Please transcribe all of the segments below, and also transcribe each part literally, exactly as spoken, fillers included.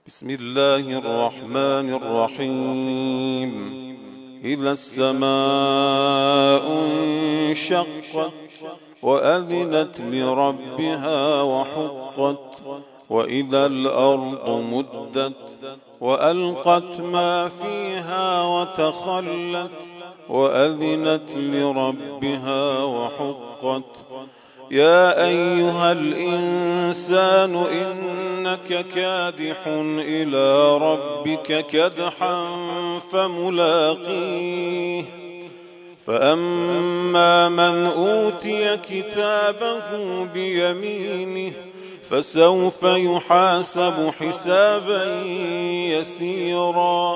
بسم الله الرحمن الرحيم. إذا السماء انشقت وأذنت لربها وحقت وإذا الأرض مدت وألقت ما فيها وتخلت وأذنت لربها وحقت. يا أيها الإنسان إنك كادح إلى ربك كدحا فملاقيه. فأما من أوتي كتابه بيمينه فسوف يحاسب حسابا يسيرا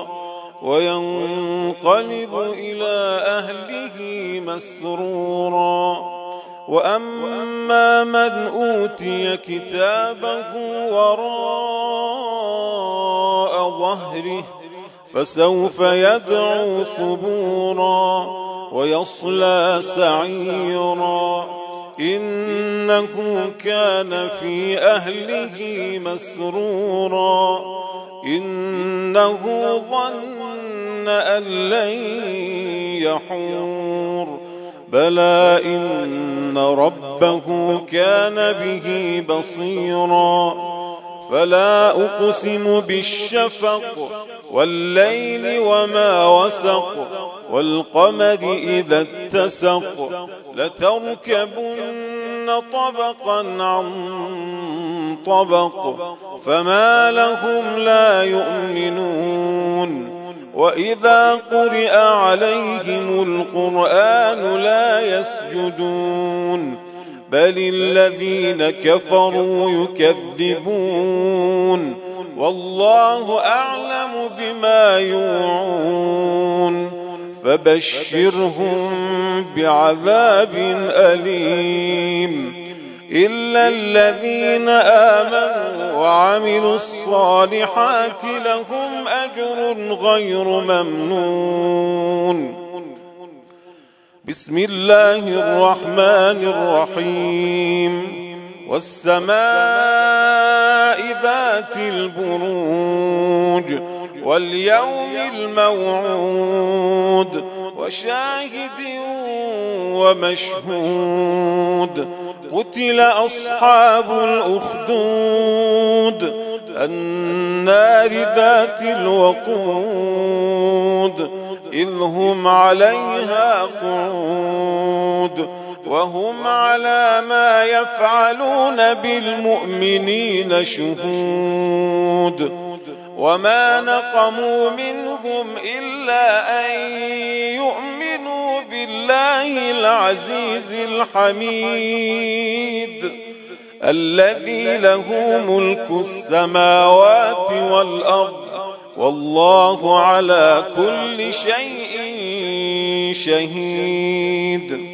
وينقلب إلى أهله مسرورا. وأما من أوتي كتابه وراء ظهره فسوف يدعو ثبورا ويصلى سعيرا إنه كان في أهله مسرورا إنه ظن أن لن يحور بلى إن ربه كان به بصيرا. فلا أقسم بالشفق والليل وما وسق والقمر إذا اتسق لتركبن طبقا عن طبق فما لهم لا يؤمنون. وإذا قرئ عليهم القرآن لا يسجدون بل الذين كفروا يكذبون والله أعلم بما يوعون فبشرهم بعذاب أليم إلا الذين آمنوا وعملوا الصالحات لهم أجر غير ممنون. بسم الله الرحمن الرحيم. والسماء ذات البروج واليوم الموعود وشاهد ومشهود قتل أصحاب الأخدود النار ذات الوقود إذ هم عليها قعود وهم على ما يفعلون بالمؤمنين شهود. وما نقموا منهم إلا أن يؤمنوا بالله العزيز الحميد الذي له ملك السماوات والأرض والله على كل شيء شهيد.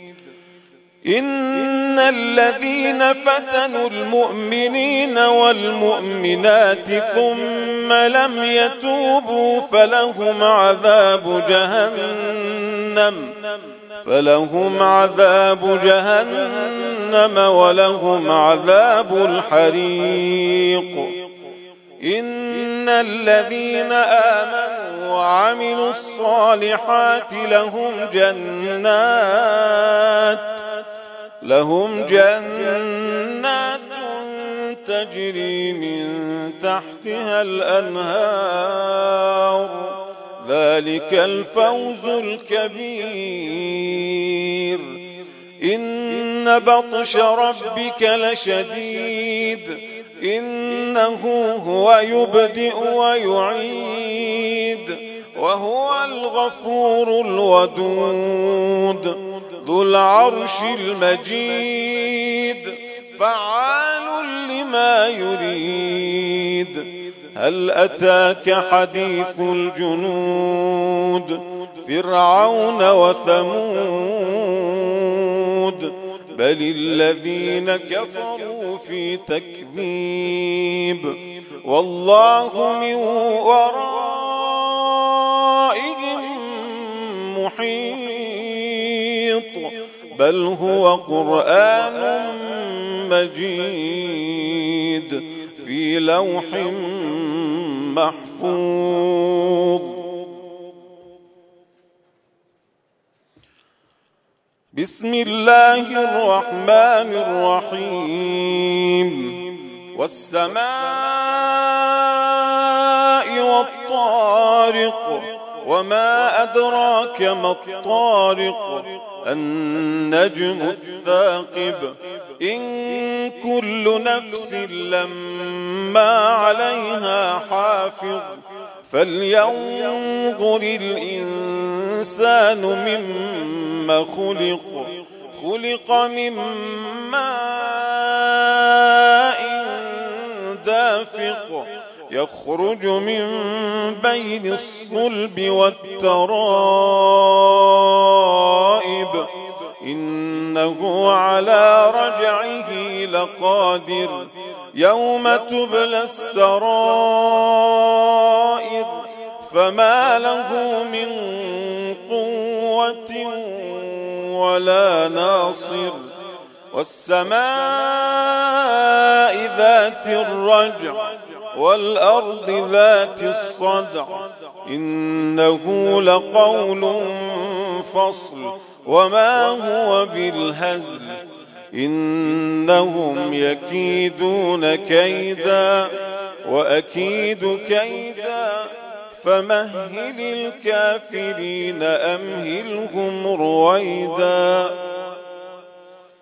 إن الذين فتنوا المؤمنين والمؤمنات ثم لم يتوبوا فلهم عذاب جهنم فلهم عذاب جهنم ولهم عذاب الحريق. إن الذين آمنوا وعملوا الصالحات لهم جنات لهم جنات تجري من تحتها الأنهار ذلك الفوز الكبير. إن بطش ربك لشديد إنه هو يبدئ ويعيد وهو الغفور الودود ذو العرش المجيد فعال لما يريد. هل أتاك حديث الجنود فرعون وثمود بل الذين كفروا في تكذيب والله من ورائهم محيط بل هو قرآن مجيد في لوح محفوظ. بسم الله الرحمن الرحيم. والسماء والطارق وما أدراك ما الطارق النجم الثاقب إن كل نفس لما عليها حافظ فلينظر الإنسان مما خلق خلق من ماء دافق يخرج من بين الصلب والترائب إنه على رجعه لقادر يوم تبلى السرائر فما له من قوة ولا ناصر. والسماء ذات الرجع والأرض ذات الصدع إنه لقول فصل وما هو بالهزل إنهم يكيدون كيدا وأكيد كيدا فمهل الكافرين أمهلهم رويدا.